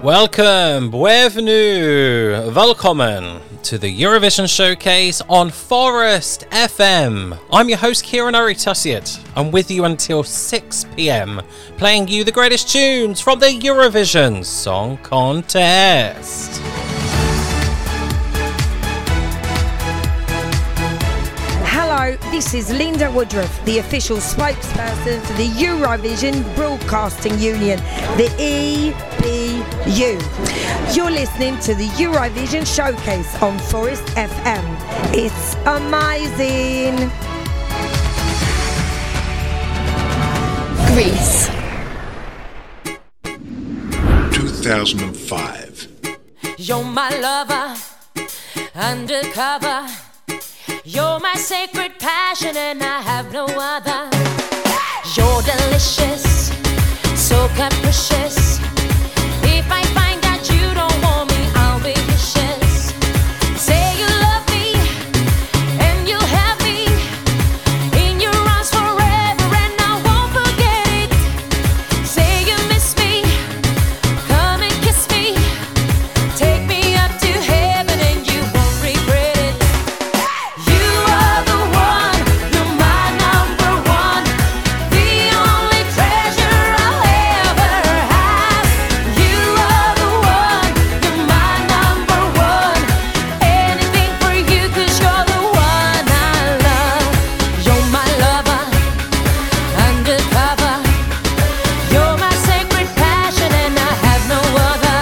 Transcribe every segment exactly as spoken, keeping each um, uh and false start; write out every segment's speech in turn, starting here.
Welcome, bienvenue, welcome to the Eurovision Showcase on Forest F M. I'm your host, Kieran Urry-Tussiett. I'm with you until six p.m, playing you the greatest tunes from the Eurovision Song Contest. Hello, this is Linda Woodruff, the official spokesperson for the Eurovision Broadcasting Union, the E B U. You're listening to the Eurovision Showcase on Forest F M. It's amazing. Greece. two thousand five. You're my lover, undercover. You're my sacred passion and I have no other. You're delicious, so capricious. If I find out you don't want me, I'll be vicious. Say you love me and you'll have me in your arms forever and I won't forget it. Say you miss me, come and kiss me. Take me up to heaven and you won't regret it. You are the one, you're my number one, the only treasure I'll ever have. You are the one, you're my number one, anything for you 'cause you're the one I love. You're my lover, undercover. You're my sacred passion and I have no other.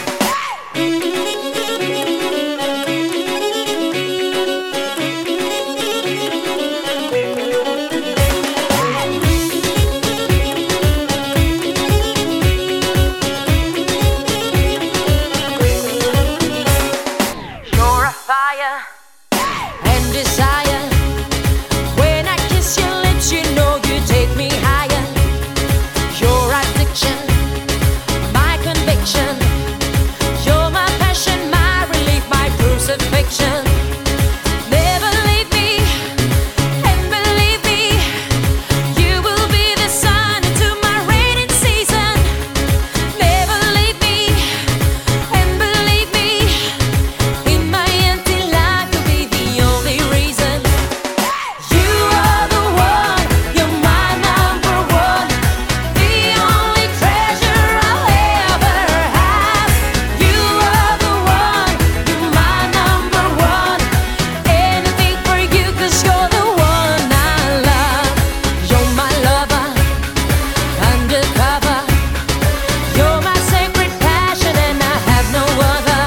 You're a fire and desire. When I kiss your lips, you know you take me higher. Your addiction, my conviction. You're my passion, my relief, my crucifixion. Never leave me, and believe me, you will be the sun into my raining season. Never leave me, and believe me, in my empty life you'll be the only reason. You are the one, you're my number one, the only treasure I'll ever have. You are the one, you're my number one, anything for you 'cause you're the one I love. You're my lover, undercover. You're my sacred passion and I have no other.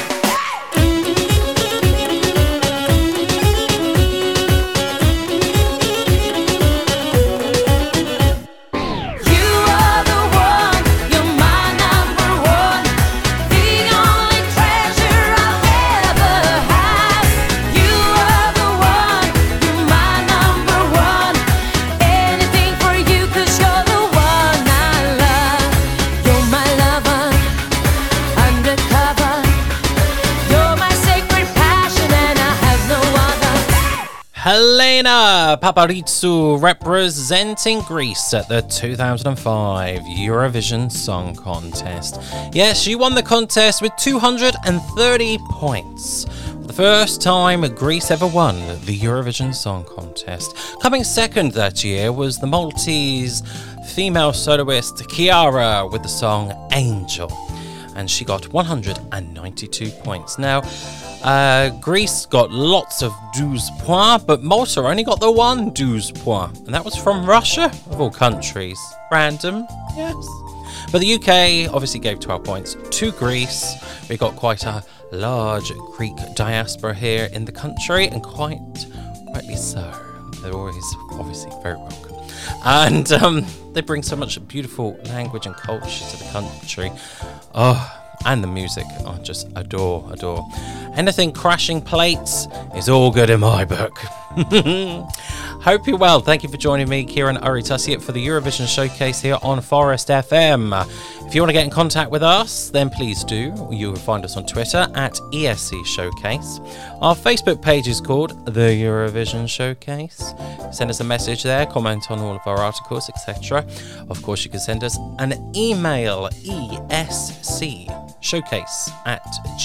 You are the one, you're my number one, the only treasure I'll ever have. You are the one, you're my number one, anything for you 'cause you're the one I love. You're my lover, undercover. You're my sacred passion and I have no other. Helena Paparizou representing Greece at the two thousand five Eurovision Song Contest. Yes, she won the contest with two hundred thirty points. For the first time Greece ever won the Eurovision Song Contest. Coming second that year was the Maltese female soloist Chiara with the song Angel, and she got one hundred ninety-two points. Now, uh, Greece got lots of douze points, but Malta only got the one douze points, and that was from Russia, of all countries. Random, yes. But the U K obviously gave twelve points to Greece. We got quite a large Greek diaspora here in the country, and quite rightly so. They're always obviously very welcome. And um, they bring so much beautiful language and culture to the country. Oh, and the music, I just adore, adore. Anything crashing plates is all good in my book. Hope you're well. Thank you for joining me, Kieran Urry-Tussiett, for the Eurovision Showcase here on Forest F M. If you want to get in contact with us, then please do. You will find us on Twitter at E S C Showcase. Our Facebook page is called The Eurovision Showcase. Send us a message there, comment on all of our articles, et cetera. Of course, you can send us an email, E S C showcase at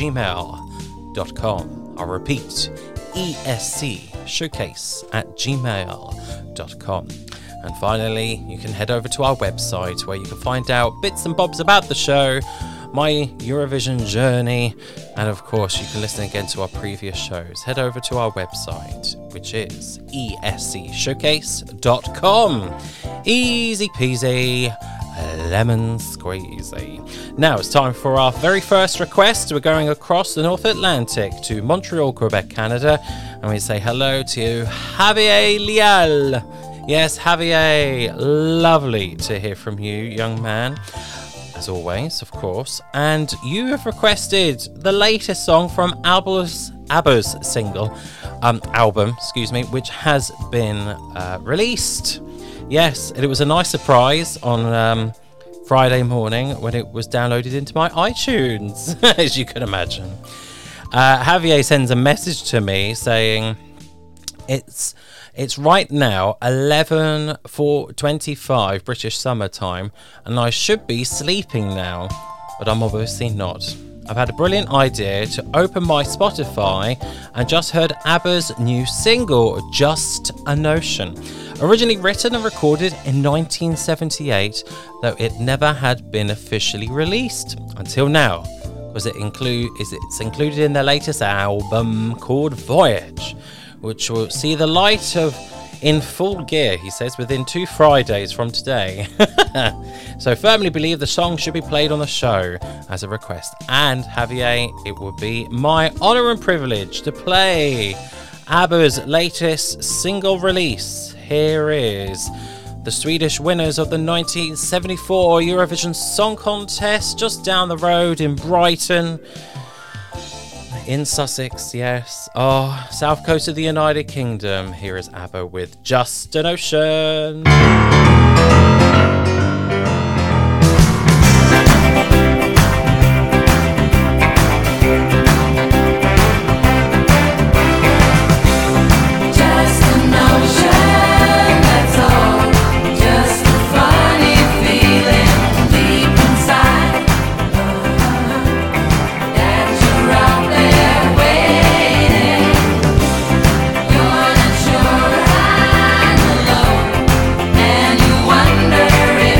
gmail dot com. I'll repeat, E S C showcase at gmail dot com. And finally, you can head over to our website where you can find out bits and bobs about the show, my Eurovision journey, and of course you can listen again to our previous shows. Head over to our website, which is E S C showcase dot com. Easy peasy, lemon squeezy. Now it's time for our very first request. We're going across the North Atlantic to Montreal, Quebec, Canada, and we say hello to Javier Leal. Yes, Javier, lovely to hear from you, young man, as always, of course. And you have requested the latest song from ABBA's, ABBA's single, um, album, excuse me, which has been uh, released. Yes, it was a nice surprise on um, Friday morning when it was downloaded into my iTunes, as you can imagine. Uh, Javier sends a message to me saying it's it's right now eleven twenty-five British Summer Time, and I should be sleeping now, but I'm obviously not. I've had a brilliant idea to open my Spotify and just heard ABBA's new single, Just a Notion. Originally written and recorded in nineteen seventy-eight, though it never had been officially released until now, because it include is it's included in their latest album called Voyage, which will see the light of in full gear, he says, within two Fridays from today. So firmly believe the song should be played on the show as a request. And Javier, it would be my honour and privilege to play ABBA's latest single release. Here is the Swedish winners of the nineteen seventy-four Eurovision Song Contest, just down the road in Brighton, in Sussex, yes. Oh, south coast of the United Kingdom. Here is ABBA with Just an Ocean. Wonder if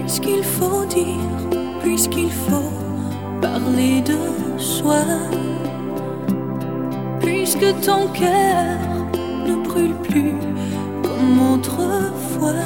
puisqu'il faut dire, puisqu'il faut parler de soi, puisque ton cœur ne brûle plus comme autrefois,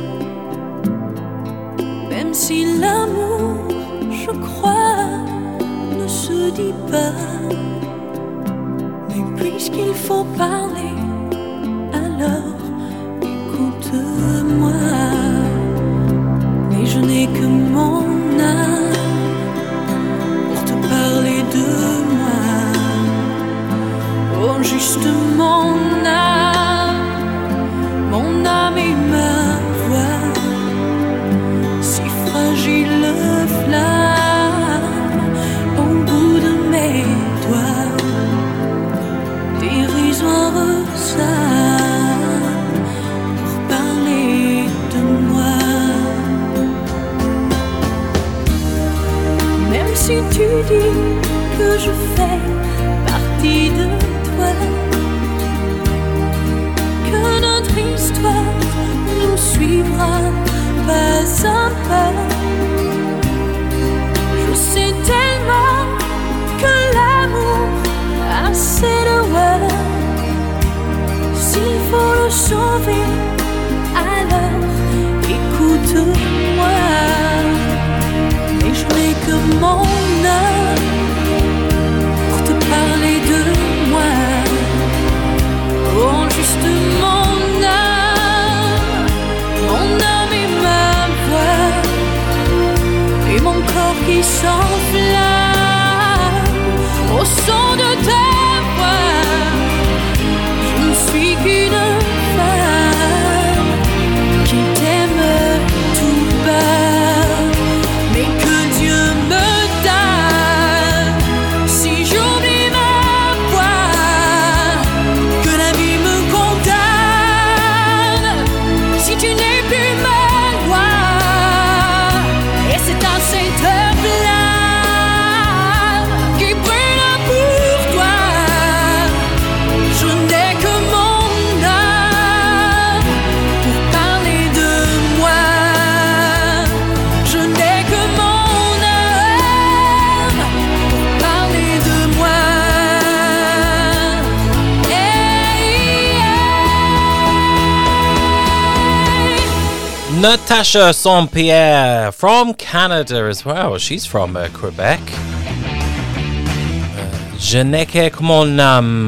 même si l'amour, je crois, ne se dit pas, mais puisqu'il faut parler, alors écoute-moi. Mais je n'ai que mon âme pour te parler de moi. Oh, juste mon âme, mon âme et ma voix, si fragile flamme au bout de mes doigts, dérisoire ça pour parler de moi. Même si tu dis que je fais partie de toi, que notre histoire nous suivra pas à pas, je sais tellement que l'amour a ses lois. S'il faut le sauver, alors écoute-moi. Et je n'ai que mon âme pour te parler de moi. Oh, juste mon âme, mon âme et ma voix, et mon corps qui s'enflamme au son de ta voix. Je ne suis qu'une femme qui t'aime tout bas, mais que Dieu me donne si j'oublie ma voix, que la vie me condamne si tu n'es plus ma loi. Et c'est à cette heure-là qui brûle pour toi. Je n'ai que mon âme pour parler de moi. Je n'ai que mon âme pour parler de moi. Hey, Natasha Saint-Pierre from Canada as well. She's from uh, Quebec. Uh, Je n'ai que mon âme.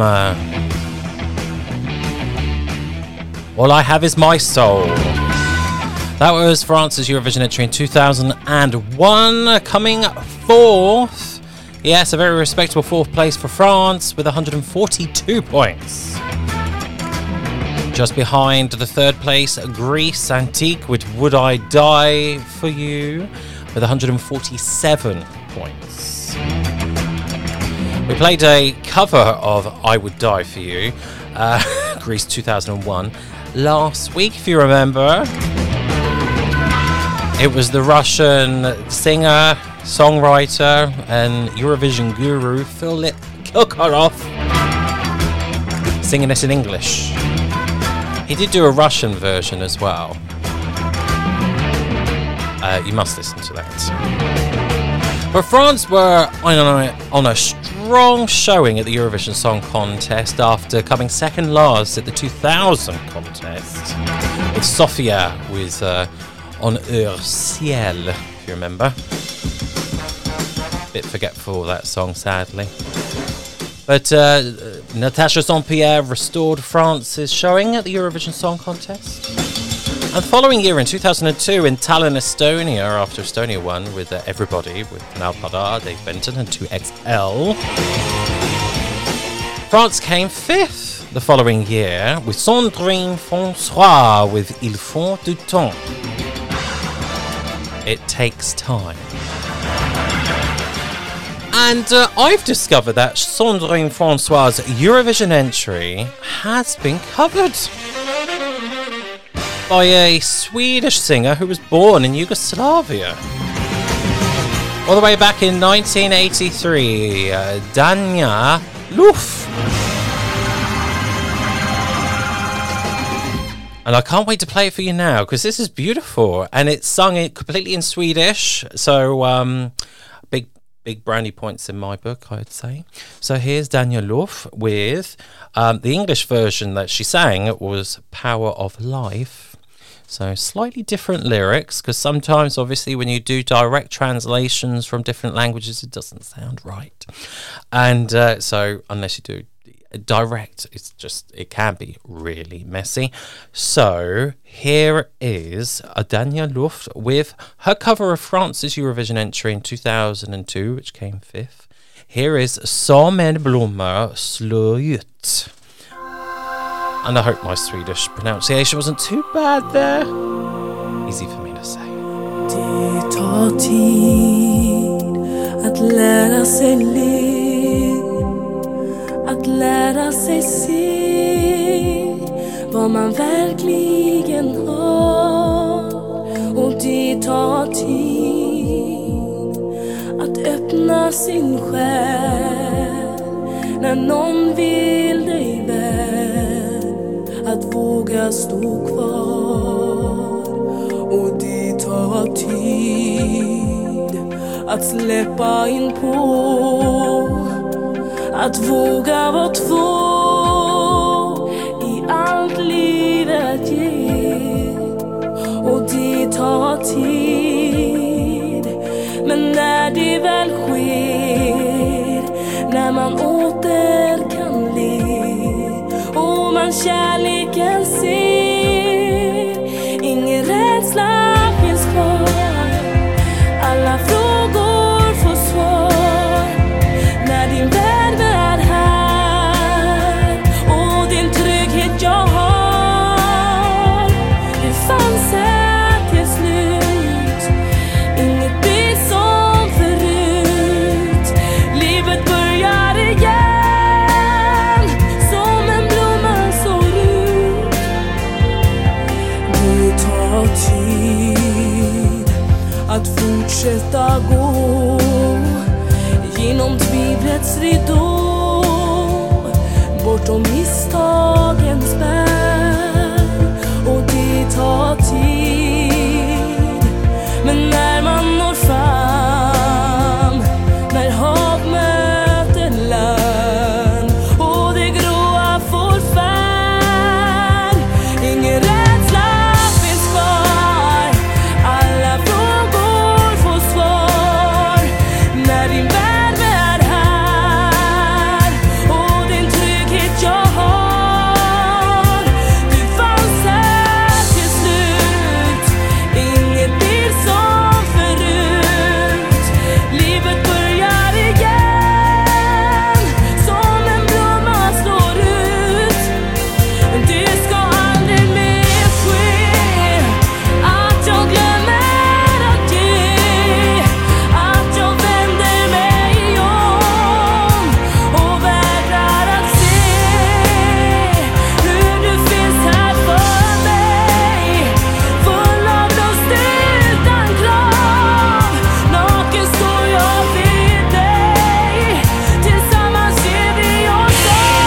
All I have is my soul. That was France's Eurovision entry in two thousand one, coming fourth. Yes, a very respectable fourth place for France with one hundred forty-two points. Just behind the third place, Greece, Antique with Would I Die For You with one hundred forty-seven points. We played a cover of I Would Die For You, uh, Greece two thousand one, last week, if you remember. It was the Russian singer, songwriter, and Eurovision guru Phil Kirkorov singing it in English. He did do a Russian version as well. Uh, you must listen to that. But France were on a, on a strong showing at the Eurovision Song Contest after coming second last at the two thousand contest, with Sofia with uh, On Heure Ciel, if you remember. Bit forgetful, that song, sadly. But uh, Natasha Saint-Pierre restored France's showing at the Eurovision Song Contest. And the following year, in two thousand two, in Tallinn, Estonia, after Estonia won with uh, Everybody, with Kanal Pada, Dave Benton, and two X L, France came fifth the following year with Sandrine François with Il faut du temps. It takes time. And uh, I've discovered that Sandrine François' Eurovision entry has been covered by a Swedish singer who was born in Yugoslavia. All the way back in nineteen eighty-three, uh, Danja Luf. And I can't wait to play it for you now because this is beautiful. And it's sung it completely in Swedish. So um, big, big brandy points in my book, I'd say. So here's Daniel Loof with um, the English version that she sang. It was Power of Life. So slightly different lyrics because sometimes, obviously, when you do direct translations from different languages, it doesn't sound right. And uh, so unless you do direct, it's just, it can be really messy. So here is a Daniel Loof with her cover of France's Eurovision entry in two thousand two, which came fifth. Here is Som en blomma slår ut. And I hope my Swedish pronunciation wasn't too bad there. Easy for me to say. Det tar tid att lära sig le, att lära sig se vad man verkligen har. Och det tar tid att öppna sin själ när någon vill dig väl, att våga stå kvar. Och det tar tid att släppa in på, att våga vara två i allt livet ger. Och det tar tid, men när det väl sker, när man åter kan le och man kärleken ser, ingen rädsla finns kvar. Alla frågor får svar när din värld är här. Och din trygghet jag har, det fanns här till slut. Inget blir som förut. Livet börjar igen, som en blomma sår ut. Det tar tid att fortsätta gå genom tvivlets ridå, bortom misstagens berg. Och det tar tid, men när man når fram, när hav möter land och det gråa får färg, ingen rädsla finns kvar. Alla frågor får svar när din värld är här. Och din trygghet jag har, du fanns här till slut. Inget blir som förut. Livet börjar igen, som en blomma slår ut. Det ska aldrig mer ske att jag glömmer att ge, att jag vänder mig om och vägrar att se hur du finns här för mig. Full av lust utan krav, naken står jag vid dig. Tillsammans ger vi oss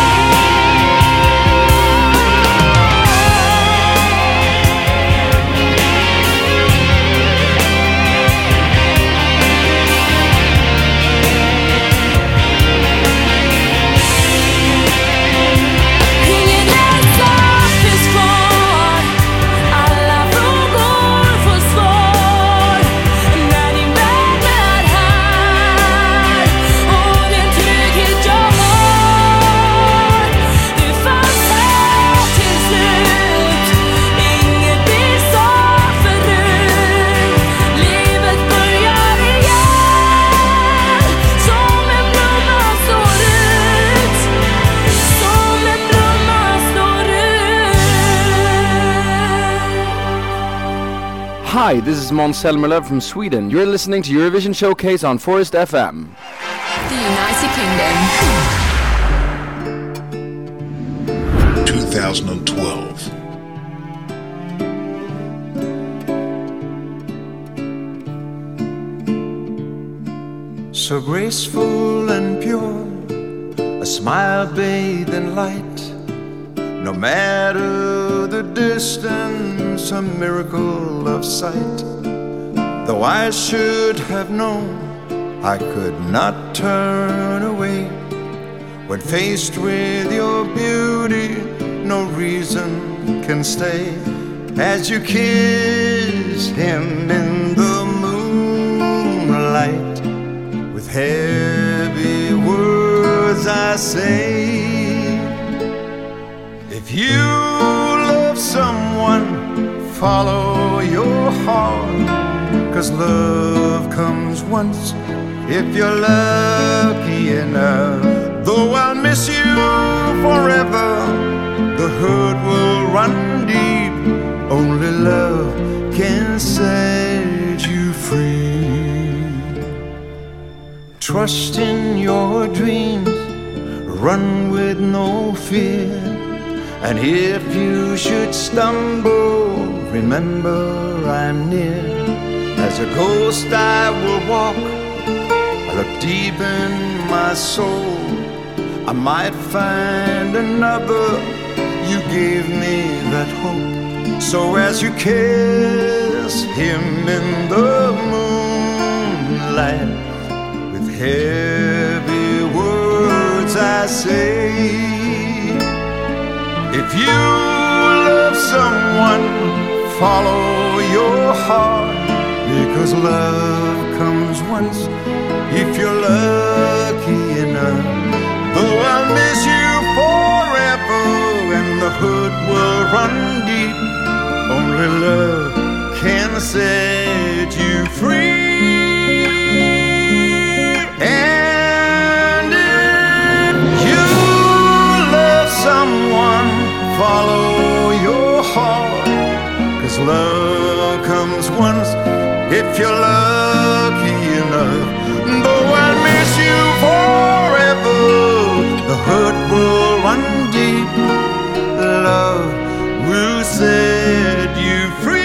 ingen rädsla finns kvar. Alla frågor får svar när din värld är här. Och den trygghet jag har, det fanns här till slut. Inget blir som förut. Livet börjar igen, som en blomma slår ut. Som en blomma slår ut. Hi, this is Måns Zelmerlöw from Sweden. You're listening to Eurovision Showcase on Forest F M. The United Kingdom. twenty twelve. So graceful and pure, a smile bathed in light, No matter the distance, a miracle of sight. Though I should have known I could not turn away. When faced with your beauty, no reason can stay. As you kiss him in the moonlight, with heavy words I say, if you love someone, follow your heart, 'cause love comes once, if you're lucky enough. Though I'll miss you forever, the hurt will run deep. Only love can set you free. Trust in your dreams, run with no fear. And if you should stumble, remember I'm near. As a ghost I will walk, I look deep in my soul. I might find another, you gave me that hope. So as you kiss him in the moonlight, with heavy words I say, if you love someone, follow your heart, because love comes once, if you're lucky enough. Though I'll miss you forever, and the hurt will run deep, only love can set you free. And if you love someone, follow your heart, 'cause love comes once, if you're lucky enough. Though I miss you forever, the hurt will run deep, love will set you free.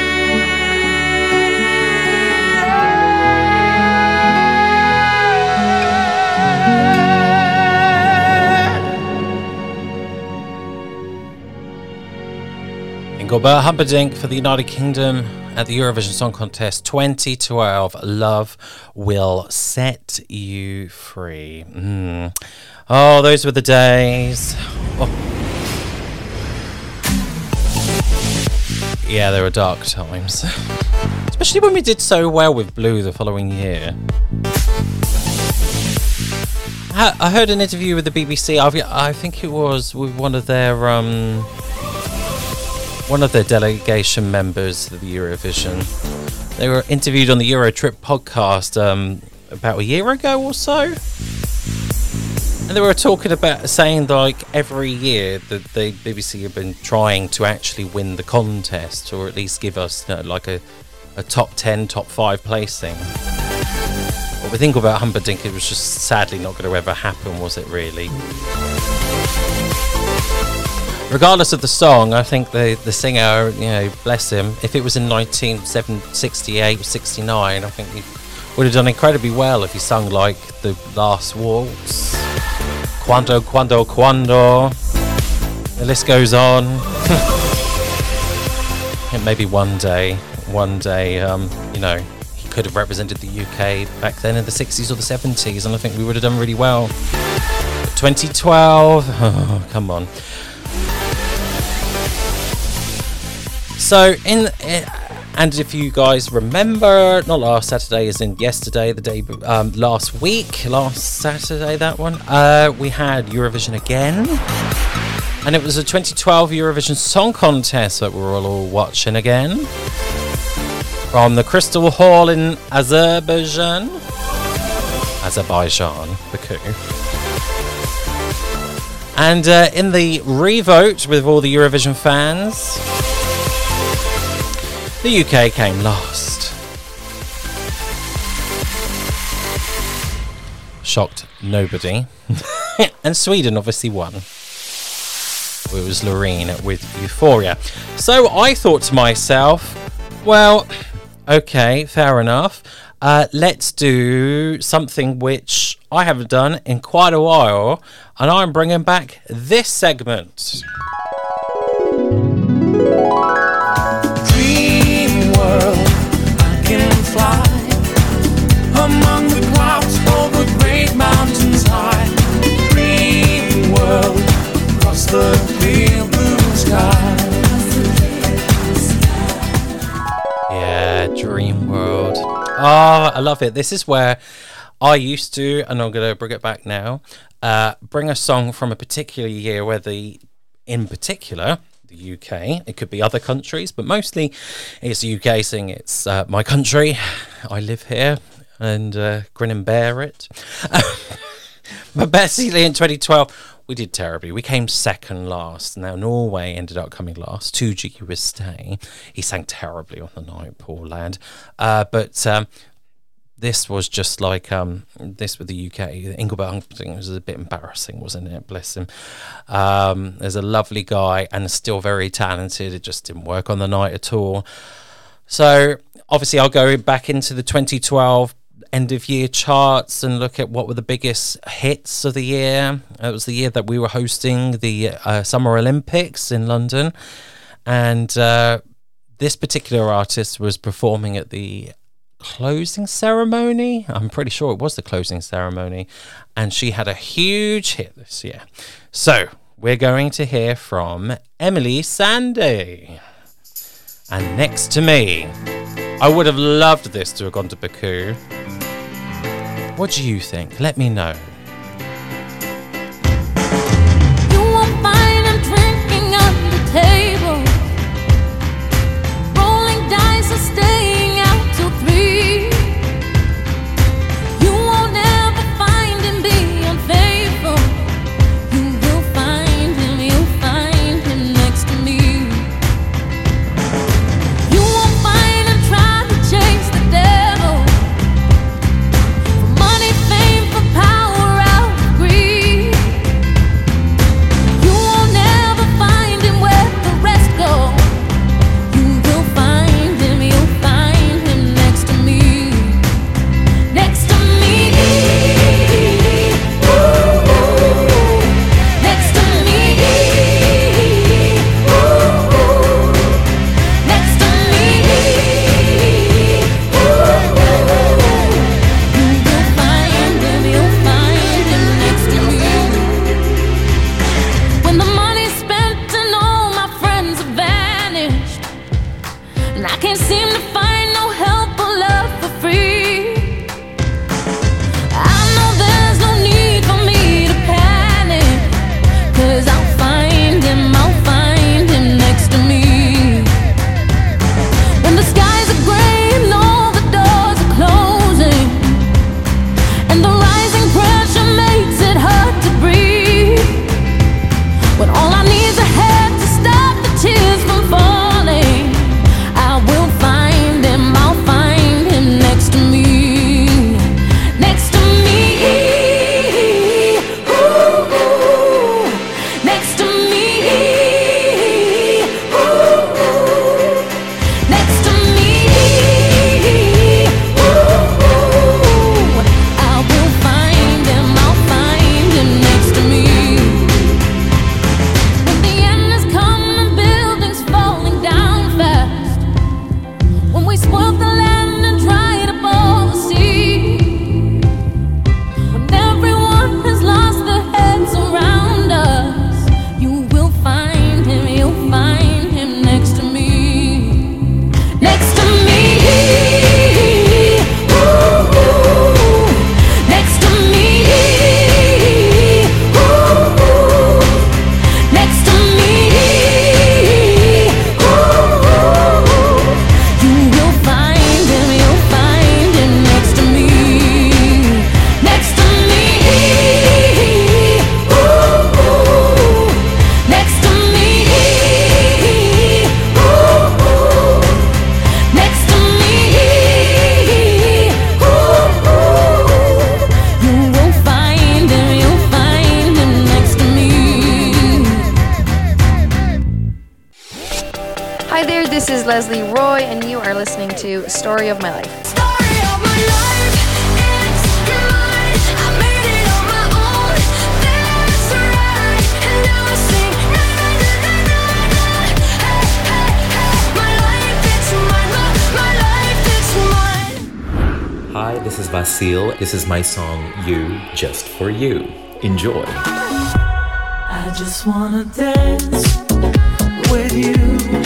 Engelbert Humperdinck for the United Kingdom at the Eurovision Song Contest twenty twelve. Love will set you free. Mm. Oh, those were the days. Oh. Yeah, they were dark times. Especially when we did so well with Blue the following year. I heard an interview with the B B C. I think it was with one of their um, one of their delegation members of the Eurovision. They were interviewed on the Eurotrip podcast um, about a year ago or so. And they were talking about saying like every year that the B B C have been trying to actually win the contest, or at least give us, you know, like a, a top ten, top five placing. What we think about Humperdinck, it was just sadly not going to ever happen, was it really? Regardless of the song, I think the, the singer, you know, bless him, if it was in nineteen sixty-eight or sixty-nine, I think he would have done incredibly well if he sung like the last waltz. Quando, quando, quando. The list goes on. And maybe one day, one day, um, you know, he could have represented the U K back then in the sixties or the seventies, and I think we would have done really well. But twenty twelve, oh, come on. So, in... Uh, And if you guys remember, not last Saturday, as in yesterday, the day um, last week, last Saturday, that one, uh, we had Eurovision again. And it was a twenty twelve Eurovision Song Contest that we were all watching again. From the Crystal Hall in Azerbaijan. Azerbaijan, the coup. And uh, in the revote with all the Eurovision fans, the U K came last. Shocked nobody. And Sweden obviously won. It was Loreen with Euphoria. So I thought to myself, well, okay, fair enough. Uh, let's do something which I haven't done in quite a while. And I'm bringing back this segment. fly among the clouds over great mountains high. Dream world across the clear blue sky. Yeah, Dream World. Oh, I love it. This is where I used to, and I'm going to bring it back now, uh, bring a song from a particular year where the, in particular, the U K, it could be other countries, but mostly it's the U K saying it's uh, my country, I live here, and uh, grin and bear it. But basically in twenty twelve, we did terribly. We came second last. Now, Norway ended up coming last. two G was stay. He sang terribly on the night, poor lad. Uh, but um, this was just like um, this with the U K. Engelbert Humperdinck was a bit embarrassing, wasn't it? Bless him. Um, there's a lovely guy and still very talented. It just didn't work on the night at all. So, obviously, I'll go back into the twenty twelve end of year charts and look at what were the biggest hits of the year. It was the year that we were hosting the uh, Summer Olympics in London, and uh, this particular artist was performing at the closing ceremony. I'm pretty sure it was the closing ceremony, and she had a huge hit this year. So we're going to hear from Emeli Sandé. And Next to Me. I would have loved this to have gone to Baku. What do you think? Let me know. You won't find him drinking at the table, rolling dice or staying out till three. You won't ever find him being unfaithful. You will find him, you'll find him next to me. You won't find him trying to chase the devil, for money, fame, for power, out of greed. You won't ever find him where the rest go. You will find him, you'll find him next to me. Next to me. Ooh, next to me. Ooh, next to me. Ooh, you will find him, you'll find him next to me. When the money's spent and all my friends have vanished, and I can't seem to find no help or love for free, I know there's no need for me to panic, 'cause I'll find him, I'll find him next to me. When the skies are gray and all the doors are closing, and the rising pressure makes it hard to breathe, when all I need is a hand to stop the tears from falling, I will find him, I'll find him next to me. Next to me. Ooh, next to me. Ooh, next to me. Ooh, I will find him, I'll find him next to me. When the end has come and buildings falling down fast, when we spoiled the land and dried up all the sea, when everyone has lost their heads around us, you will find him, you'll find him next to me. Next to me. Ooh, next to me. Ooh, next to me. Ooh, you will find him, you'll find him next to me. Next to me. Ooh, next to me. Ooh, next to me. Ooh, you will find him, you'll find him next to me. Hi there, this is Leslie Roy, and you are listening to Story of My Life. Story of my life, it's mine. I made it on my own. That's right. And now I sing na na na na na na. Hey hey hey, my life it's mine. My, my life it's mine. Hi, this is Vasil. This is my song, You, Just For You. Enjoy. I just wanna dance with you.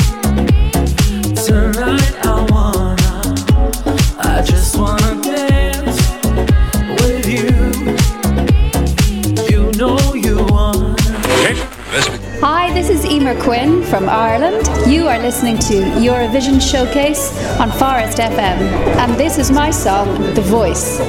Tonight I wanna, I just wanna dance with you. You know you wanna. Hi, this is Emer Quinn from Ireland. You are listening to Eurovision Showcase on Forest F M. And this is my song, The Voice.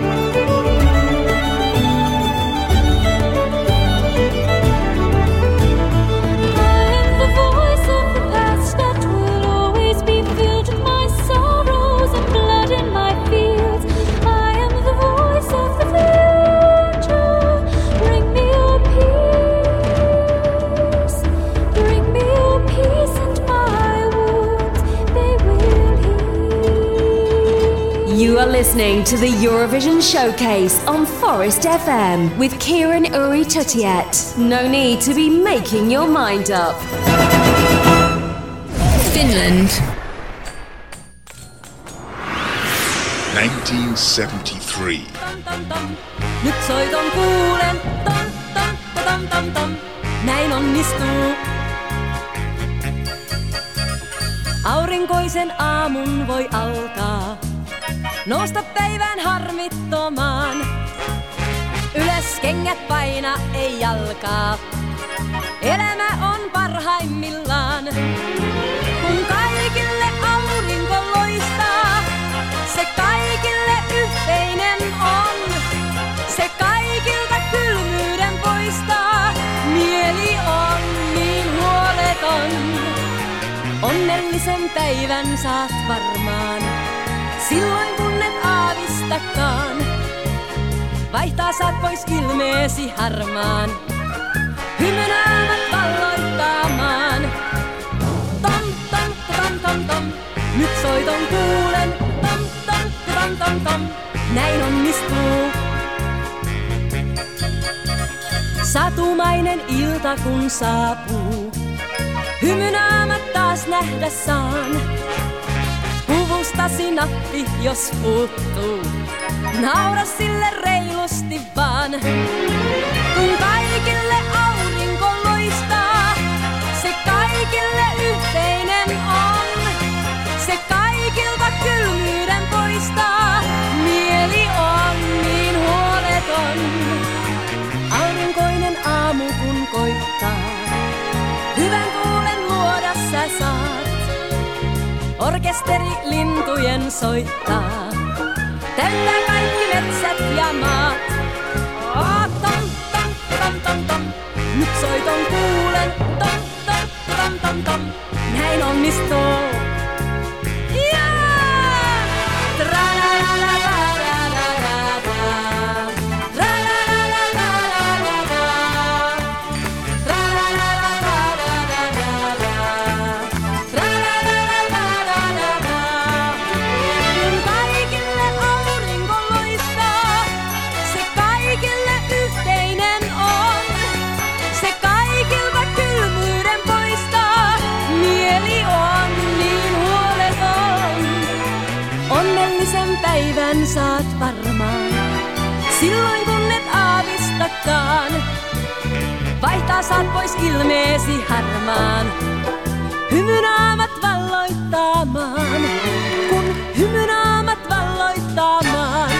You are listening to the Eurovision Showcase on Forest F M with Kieran Uri Tutiet. No need to be making your mind up. Finland. nineteen seventy-three. Nyt soiton kuulen, tom, tom, tom, tom, tom. Näin onnistuu. Aurinkoisen aamun voi alkaa. Nousta päivän harmittomaan. Ylös kengät paina, ei jalkaa. Elämä on parhaimmillaan. Kun kaikille aurinko loistaa, se kaikille yhteinen on. Se kaikilta kylmyyden poistaa. Mieli on niin huoleton. Onnellisen päivän saat varmaan. Silloin kun et aavistakaan, vaihtaa saat pois ilmeesi harmaan. Hymynäämät valloittamaan. Tom, tom, tom, tom, tom. Nyt soiton kuulen. Tom, tom, tom, tom, tom. Näin onnistuu. Satumainen ilta kun saapuu, hymynäämät taas nähdä saan. Puvustasi nappi, jos puuttuu. Naura sille reilusti vaan. Kun kaikille aurinko loistaa, se kaikille yhteinen on. Se kaikilta kylmyyden poistaa. Mieli on niin huoleton. Aurinkoinen aamu kun koittaa, hyvän tuulen luoda sä saat. Orkesteri lintujen soittaa, täyttää kaikki metsät ja maat. Oh, tom, tom, tom, tom, tom. Nyt soiton kuulen. Tom, tom, tom, tom, tom. Näin onnistuu. Yeah! Tra-la-la-la-la-la-la-la. Tra-la-la-la-la-la-la-la. Päivän saat varmaan, silloin kun et aavistakaan. Vaihtaa saat pois ilmeesi harmaan. Hymynaamat valloittamaan, kun hymynaamat valloittamaan.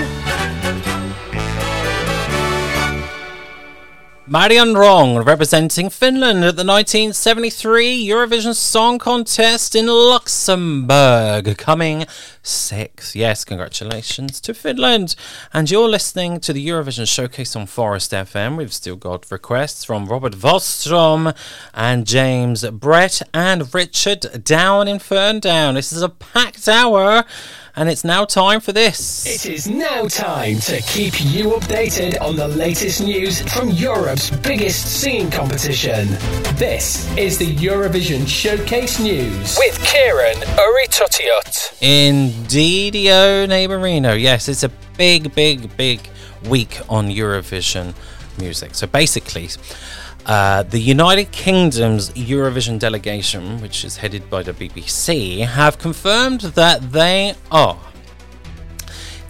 Marion Wrong representing Finland at the nineteen seventy-three Eurovision Song Contest in Luxembourg, coming sixth. Yes, congratulations to Finland. And you're listening to the Eurovision Showcase on Forest F M. We've still got requests from Robert Wallström and James Brett and Richard down in Ferndown. This is a packed hour. And it's now time for this. It is now time to keep you updated on the latest news from Europe's biggest singing competition. This is the Eurovision Showcase News with Kieran Uri-Tutiot. Indeedio, neighbourino. Yes, it's a big, big, big week on Eurovision music. So basically, Uh, the United Kingdom's Eurovision delegation, which is headed by the B B C, have confirmed that they are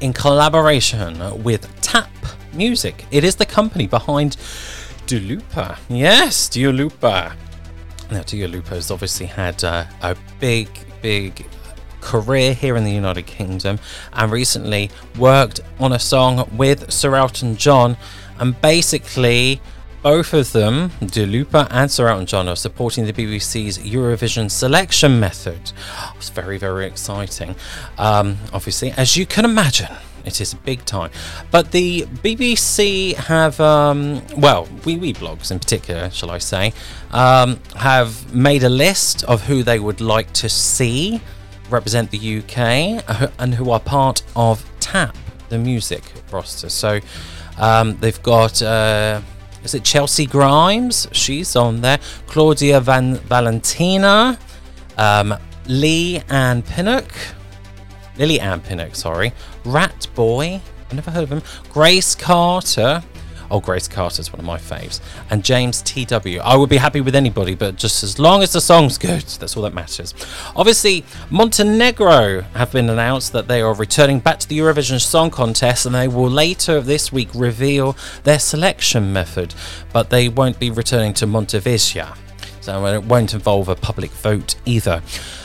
in collaboration with Tap Music. It is the company behind Dua Lipa. Yes, Dua Lipa. Now, Dua Lipa has obviously had uh, a big, big career here in the United Kingdom and recently worked on a song with Sir Elton John, and basically both of them, Dua Lipa and Sir Elton John, are supporting the B B C's Eurovision selection method. It's very, very exciting. Um, obviously, as you can imagine, it is big time. But the B B C have, um, well, Wee Wee Blogs in particular, shall I say, um, have made a list of who they would like to see represent the U K uh, and who are part of Tap, the music roster. So um, they've got... Uh, Is it Chelsea Grimes? She's on there. Claudia Van Valentina, um, Lee Ann Pinnock, Lily Ann Pinnock, sorry. Rat Boy, I've never heard of him. Grace Carter. Oh, Grace Carter's one of my faves. And James T W. I would be happy with anybody, but just as long as the song's good, that's all that matters. Obviously, Montenegro have been announced that they are returning back to the Eurovision Song Contest, and they will later this week reveal their selection method, but they won't be returning to Montevideo, so it won't involve a public vote either.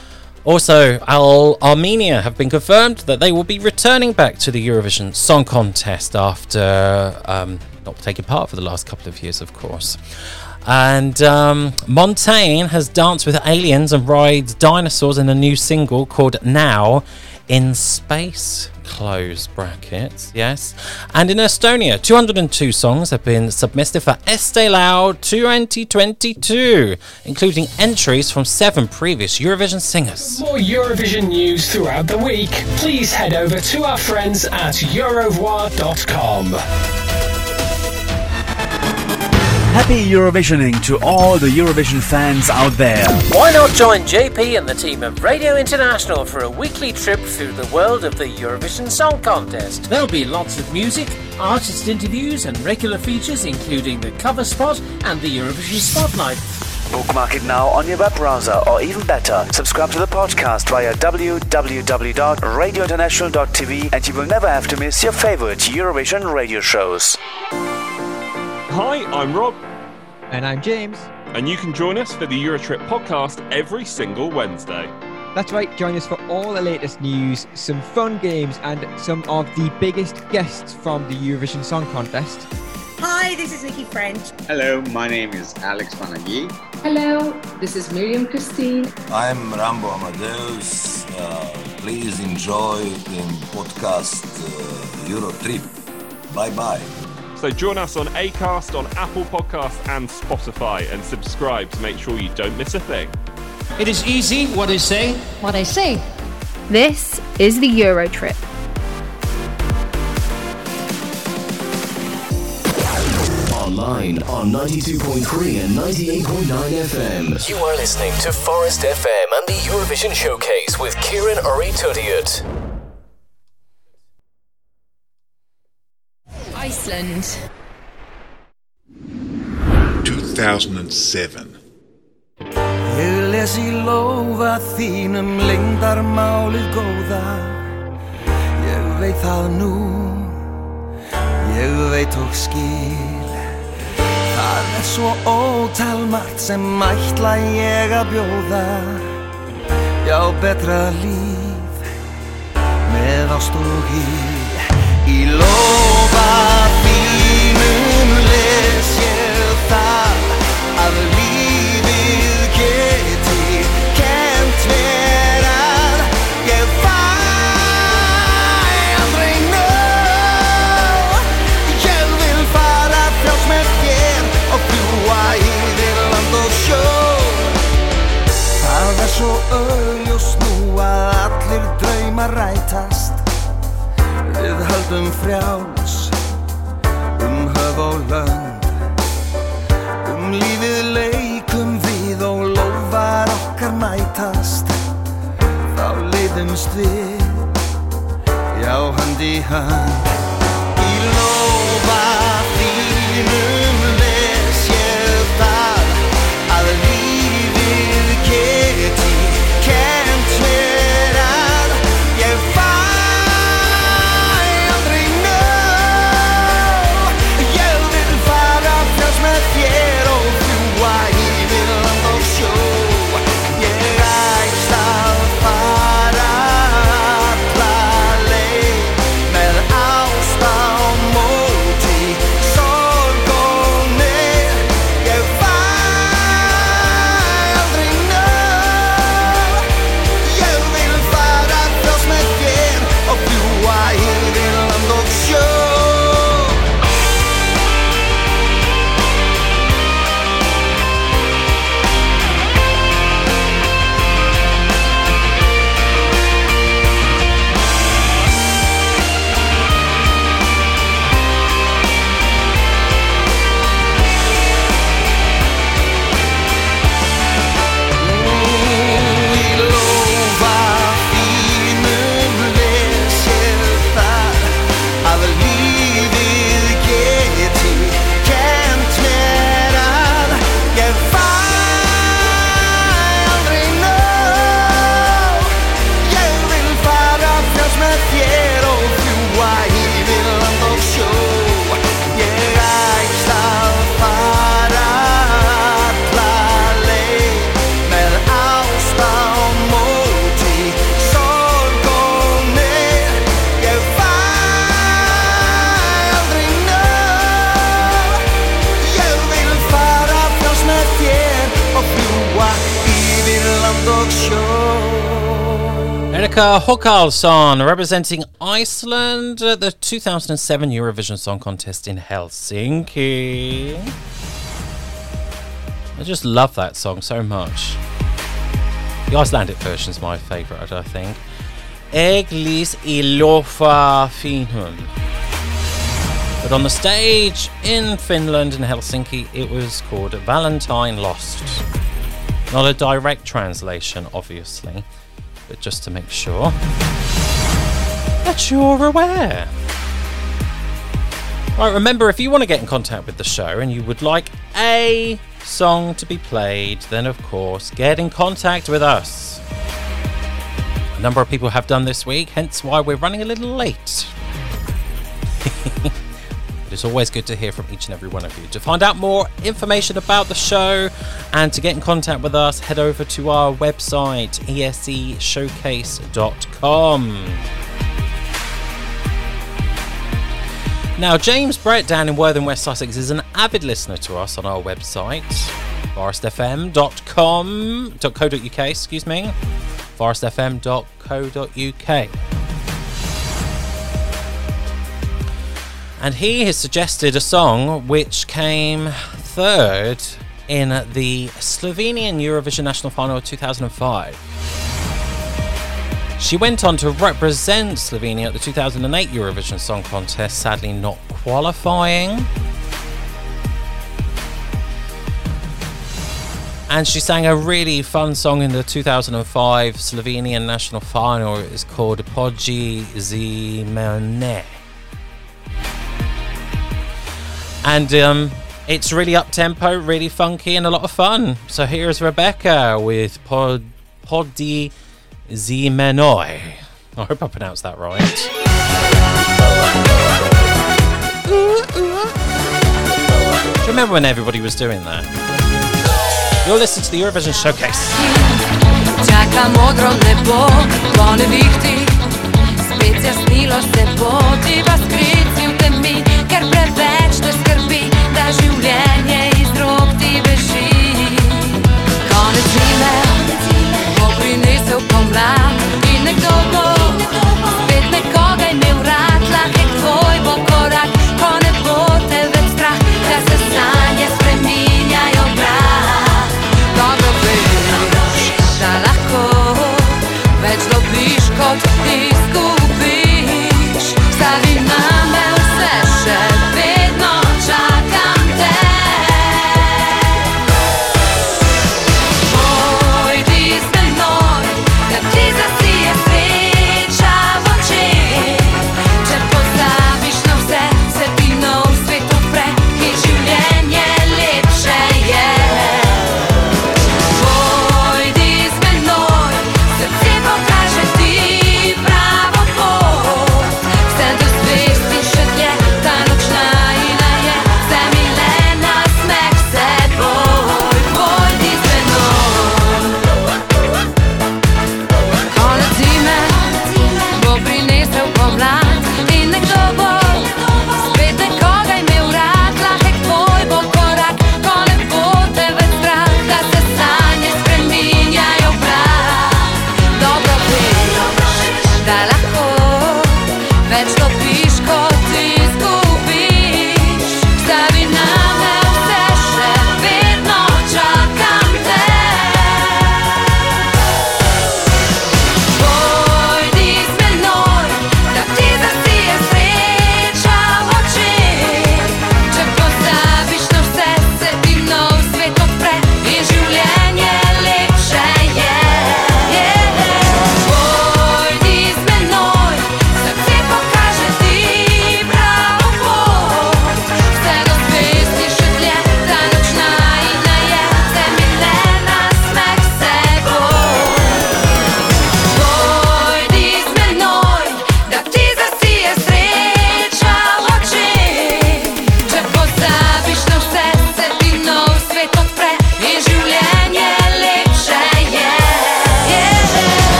Also, Al- Armenia have been confirmed that they will be returning back to the Eurovision Song Contest after um, not taking part for the last couple of years, of course. And um, Montaigne has danced with aliens and rides dinosaurs in a new single called Now in Space, close brackets, yes. And in Estonia, two hundred two songs have been submitted for Eesti Laul twenty twenty-two, including entries from seven previous Eurovision singers. For more Eurovision news throughout the week, please head over to our friends at eurovoix dot com. Happy Eurovisioning to all the Eurovision fans out there. Why not join J P and the team of Radio International for a weekly trip through the world of the Eurovision Song Contest? There'll be lots of music, artist interviews and regular features including the cover spot and the Eurovision Spotlight. Bookmark it now on your web browser, or even better, subscribe to the podcast via w w w dot radio international dot t v and you will never have to miss your favorite Eurovision radio shows. Hi, I'm Rob. And I'm James. And you can join us for the Eurotrip podcast every single Wednesday. That's right, join us for all the latest news, some fun games, and some of the biggest guests from the Eurovision Song Contest. Hi, this is Nikki French. Hello, my name is Alex Panagi. Hello, this is Miriam Christine. I'm Rambo Amadeus. Uh, please enjoy the podcast uh, Eurotrip. Bye-bye. So join us on Acast, on Apple Podcasts and Spotify, and subscribe to make sure you don't miss a thing. It is easy, what I say. What I say. This is the Eurotrip. Online on ninety-two point three and ninety-eight point nine F M. You are listening to Forest F M and the Eurovision Showcase with Kieran Uri Tutiut. Iceland. two thousand seven. Ég les í lófa þínum leyndarmálið góða. Ég veit það nú, ég veit og skil. Það er svo ótalmargt sem ætla ég að bjóða. Já, betra líf með ást og hýr. Í lófa þínum les ég það að lífið geti kennt mér að ég fæ aldrei nóg. Ég vil fara frjáls með þér og fljúga yfir land og sjó. Það er svo augljóst nú að allir draumar rætast. Við höldum frjáls höf og lönd. Lífið leikum við og lofar okkar mætast. Þá leiðumst við, já, hönd í hönd. Í lófa þínum les ég það að lífið geti kennt mér að ég fæ Rebecca Håkansson representing Iceland at the two thousand seven Eurovision Song Contest in Helsinki. I just love that song so much. The Icelandic version is my favourite, I think. Eglis I Lofa Finhun. But on the stage in Finland, in Helsinki, it was called Valentine Lost. Not a direct translation, obviously, but just to make sure that you're aware. Right, remember, if you want to get in contact with the show and you would like a song to be played, then of course, get in contact with us. A number of people have done this week, hence why we're running a little late. But it's always good to hear from each and every one of you. To find out more information about the show and to get in contact with us, head over to our website, e s e showcase dot com. Now, James Brett down in Worthing, West Sussex is an avid listener to us on our website, forest f m dot com dot co dot u k, excuse me, forest f m dot co dot u k. And he has suggested a song which came third in the Slovenian Eurovision National Final of two thousand five. She went on to represent Slovenia at the two thousand eight Eurovision Song Contest, sadly not qualifying. And she sang a really fun song in the two thousand five Slovenian National Final. It's called Podji zi mene. And um, it's really up-tempo, really funky, and a lot of fun. So here's Rebecca with Pod Podji zi mene. I hope I pronounced that right. Do you remember when everybody was doing that? You're listening to the Eurovision Showcase. Čaka modro nebo, po nevihti, spet jasnilo se bo, ti pa skriti v temi, ker preveč te skrbi, da življenje iz rok ti beži. Konec zime bo prinesel pomlad in nekdo bo spet nekoga imel rad, lahek tvoj bo korak, ko ne bo te več strah, da se sanje spreminjajo brat. Dobro veš, da lahko več dobiš kot izgubiš. Stavi name vse, še vedno čakam te. Pojdi z menoj, da ti zasije sreča v očeh. Če pozabiš na vse, se ti nov svet odpre in življenje lepše je. Pojdi z menoj, srce pokaže ti pravo pot. Vse do zvesti še dlje, ta nočna ina je zemljena smeh seboj. Pojdi z menoj. Konec zime bo prinesel pomlad in nekdo bo spet nekoga imel rad, lahek tvoj bo korak, ko ne bo te več strah, da se sanje spreminjajo brat. Dobro veš, da lahko več dobiš kot izgubiš. Stavi name vse, še vedno čakam te. Pojdi z menoj, da ti zasije sreča v očeh. Če pozabiš na vse, se ti nov svet odpre in življenje lepše je. Pojdi z menoj, srce pokaže ti pravo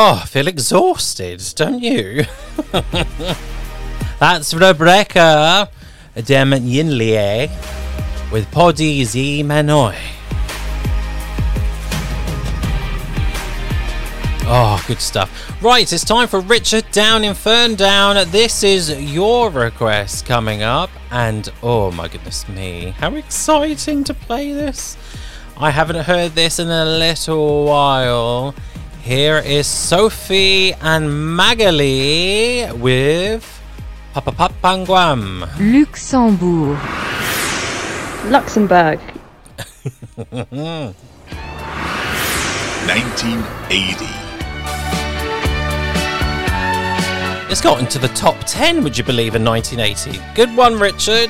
Oh, I feel exhausted, don't you? That's Rebecca Demyinlie with Podi Zi Manoi. Oh, good stuff. Right, it's time for Richard down in Ferndown. This is your request coming up. And oh my goodness me, how exciting to play this. I haven't heard this in a little while. Here is Sophie and Magali with Papa Papanguam. Luxembourg. Luxembourg. nineteen eighty. It's got into the top ten, would you believe, in nineteen eighty. Good one, Richard.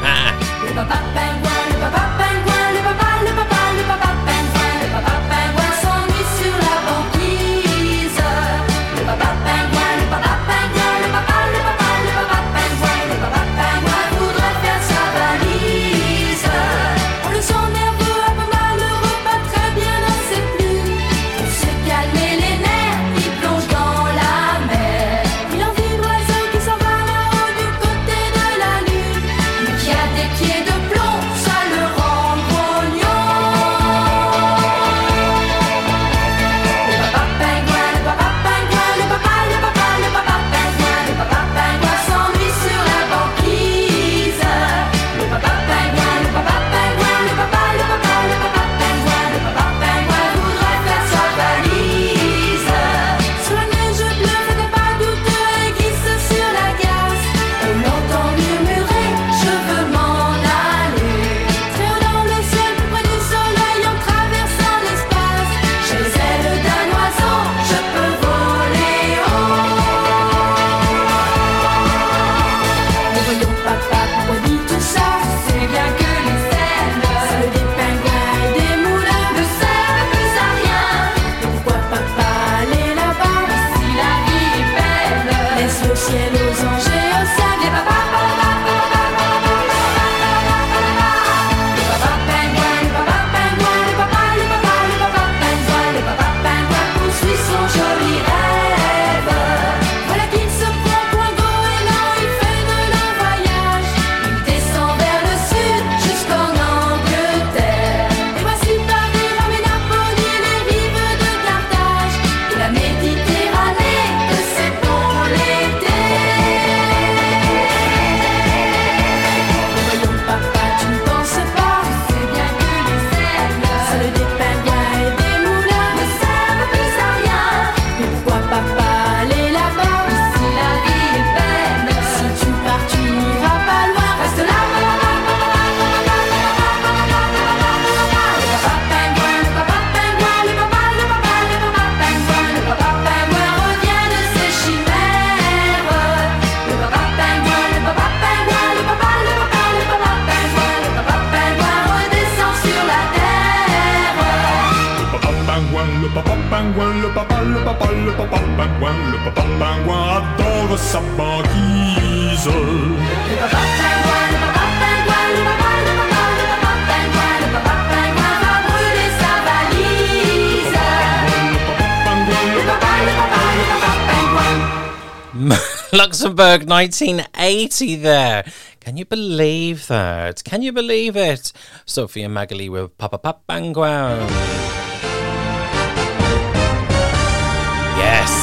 Luxembourg nineteen eighty there. Can you believe that? Can you believe it? Sophie and Magali with Papa Papanguam. Yes.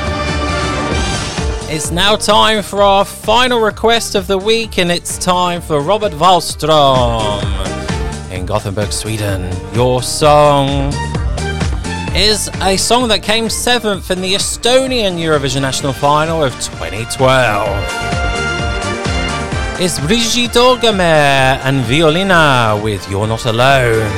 It's now time for our final request of the week, and it's time for Robert Wallström in Gothenburg, Sweden. Your song is a song that came seventh in the Estonian Eurovision National Final of twenty twelve. It's Brigitte Olgamer and Violina with You're Not Alone.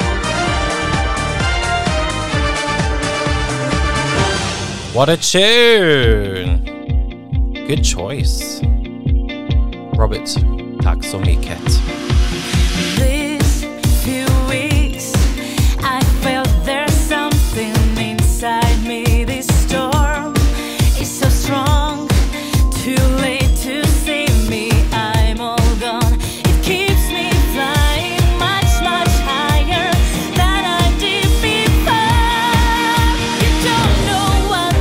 What a tune! Good choice. Robert, tack så mycket. These few weeks I felt there's something inside me. This storm is so strong. Too late to save me, I'm all gone. It keeps me flying much, much higher than I did before. You don't know what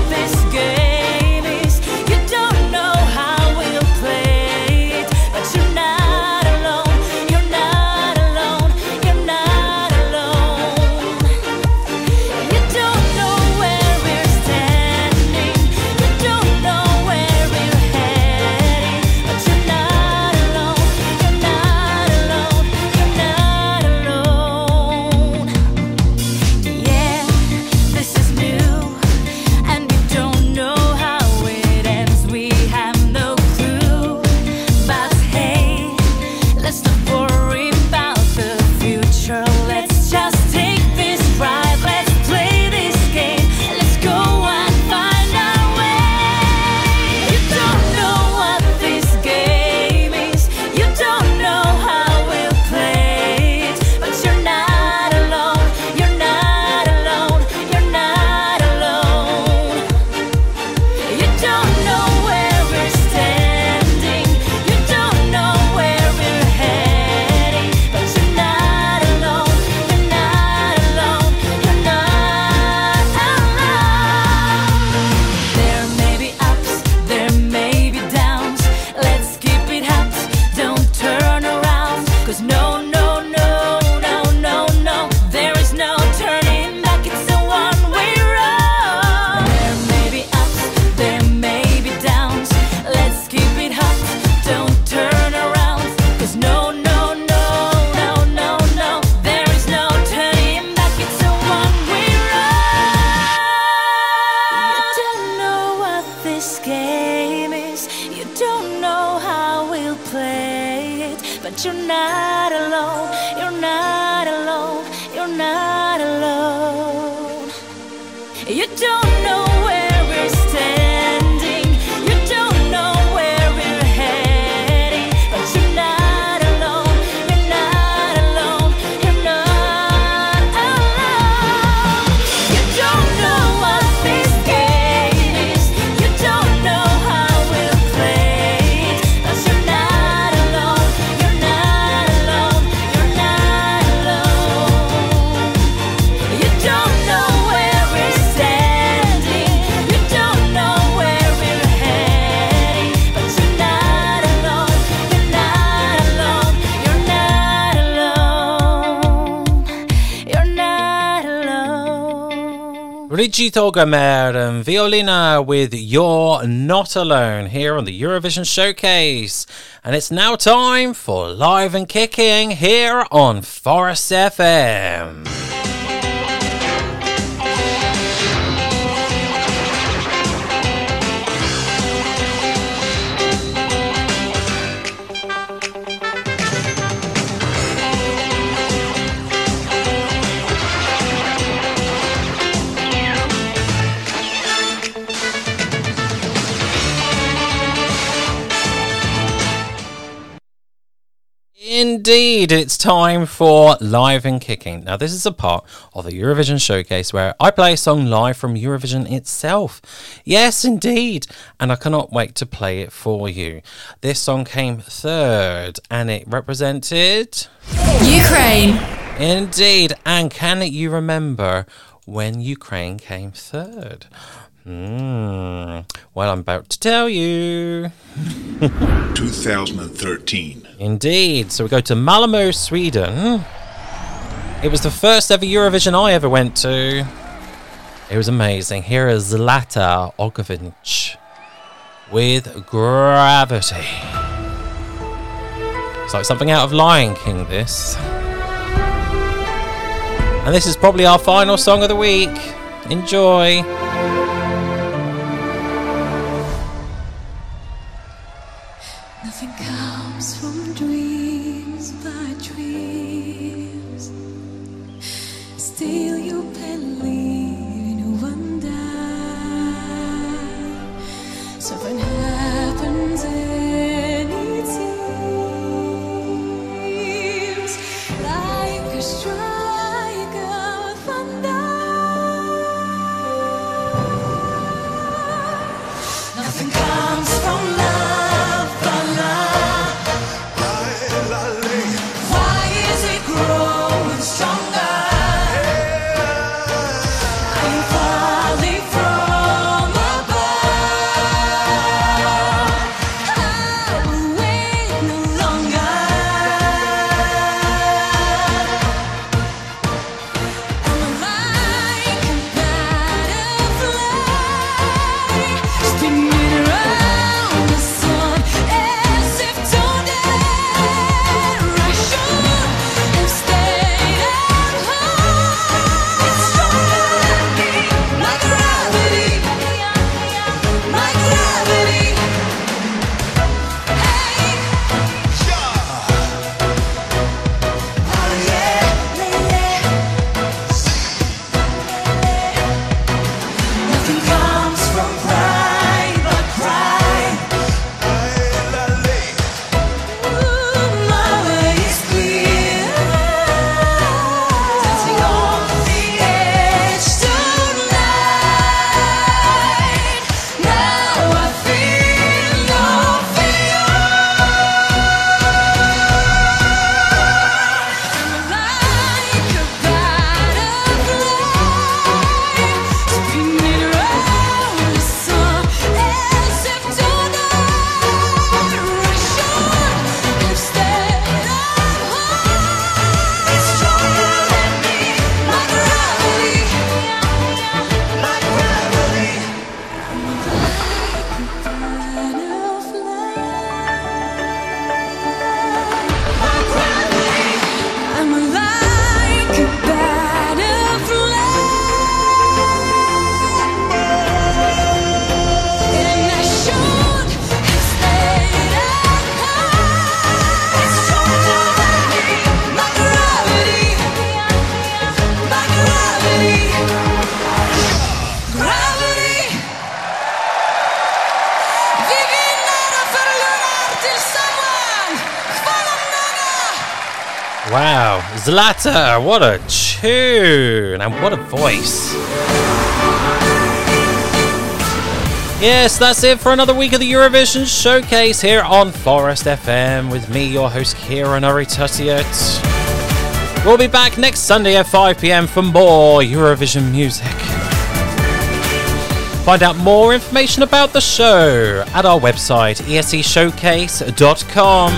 this game is. You don't know how we'll play it, but you're not alone, you're not alone, you're not alone. You don't know where we're standing, you don't know where we're heading, but you're not alone, you're not alone, you're not alone. You don't know what this game is, you don't know how we'll play it, but you're not alone, you're not alone, you're not alone. You don't know where we're standing, you don't know where we're heading, but you're not alone, you're not alone, you're not alone, you're not alone. Brigitte Gomer and Violina with You're Not Alone here on the Eurovision Showcase. And it's now time for Live and Kicking here on Forest F M. Indeed, it's time for Live and Kicking. Now, this is a part of the Eurovision Showcase where I play a song live from Eurovision itself. Yes, indeed. And I cannot wait to play it for you. This song came third and it represented Ukraine. Indeed. And can you remember when Ukraine came third? Mm. Well, I'm about to tell you. two thousand thirteen. Indeed. So we go to Malmö, Sweden. It was the first ever Eurovision I ever went to. It was amazing. Here is Zlata Ogovic with Gravity. It's like something out of Lion King, this. And this is probably our final song of the week. Enjoy. Nothing comes from dreams by dreams. Still you believe in one day. Something happens and it seems like a strike of thunder. Nothing comes from love. Stronger. Are you falling from above? Wow, Zlata, what a tune and what a voice. Yes, that's it for another week of the Eurovision Showcase here on Forest F M with me, your host, Kieran Oritutiot. We'll be back next Sunday at five p.m. for more Eurovision music. Find out more information about the show at our website, e s e showcase dot com.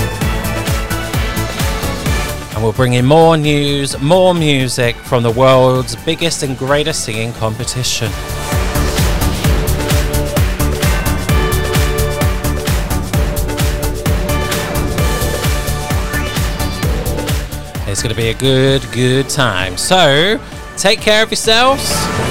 And we'll bring in more news, more music from the world's biggest and greatest singing competition. It's going to be a good, good time. So, take care of yourselves.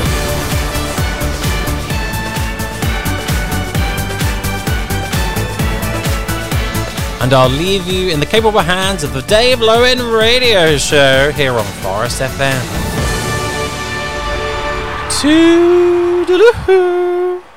And I'll leave you in the capable hands of the Dave Lowen Radio Show here on Forest F M. Toodaloo.